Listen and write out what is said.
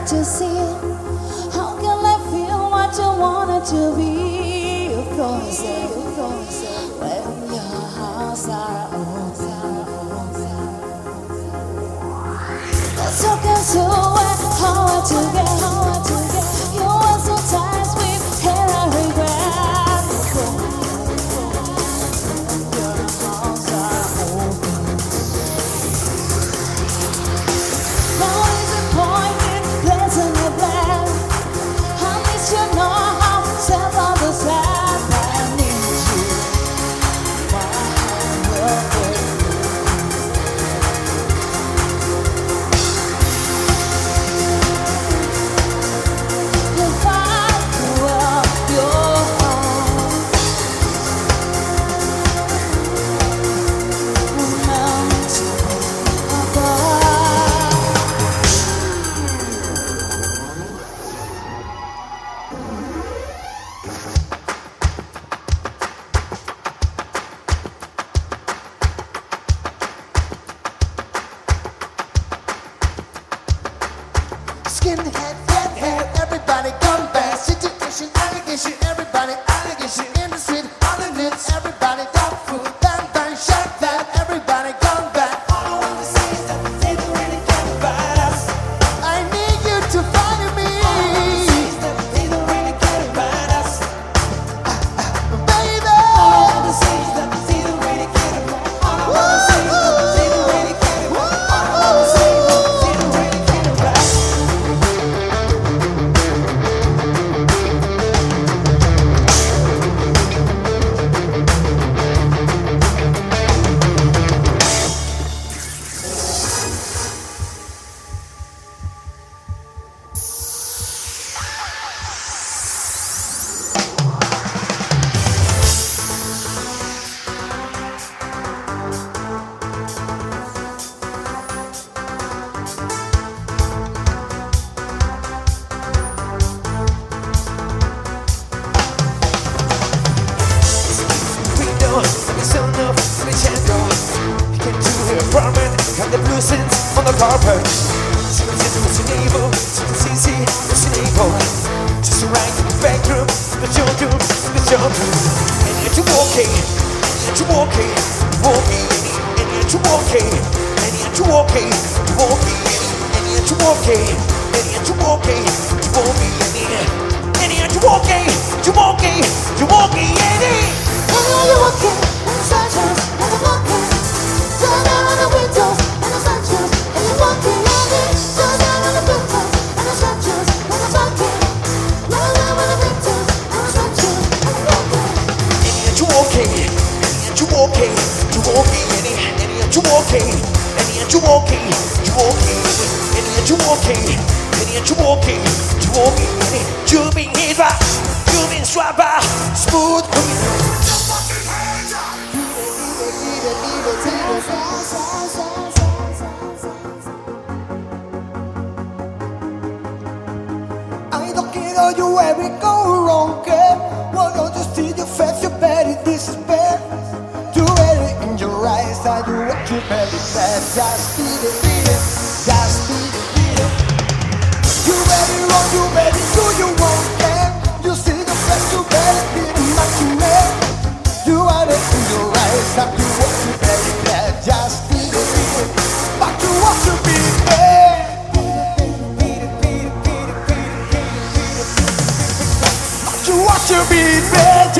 to see. How can I feel what you wanted to be? Of course, when your hearts are open. Let's talk into it, hard to get. You were so tight with hair I regret. Your hearts are open. Now is the point in placing a plan. I miss you know how to self-understand. I need you. My heart will break. You find the world, your heart. Mountain above. Skinhead, flathead, everybody come back. Situation, allegation, everybody allegation. In the street, on the news, everybody dog food. Bang, bang, shake that, everybody come back. All I wanna say is that they don't really care about us. I need you to follow me. All I wanna say is that they don't really care about us. Baby. All I wanna say is that they don't really care about us. All I wanna say is that they don't really care about us. All I wanna say is that they don't really care about us. Cut the blue scents on the carpet. She was in evil, she was easy, was evil. Just right in the bedroom, the children, and yet you're walking, and yet you're walking, and yet you're walking, and yet you're walking, and yet you're walking, and yet you're walking, and yet you're walking, you're walking, and I know you're walking in the sunshine, and I'm walking. Turn down on the windows and the sunshine, and you're walking on it. Turn down on the windows and the sunshine, and I'm walking. Turn down on the windows and the sunshine, and I'm walking. and yet you're walking, and yet you're walking, and yet you're walking, and yet you're walking, and yet you're walking, and yet you're walking, you've been hit by, you've been struck by smooth criminal. I don't care you ever go wrong, girl. Why don't you see your face, your body despair? You read it in your eyes, I do what you very bad. Just beat it, just beat it. You ready wrong, you ready do you want that? You see the face, you better beat it, not you man. You are it in your eyes, I do what you very bad. Just beat it, but you want to be bad. You want to be bad.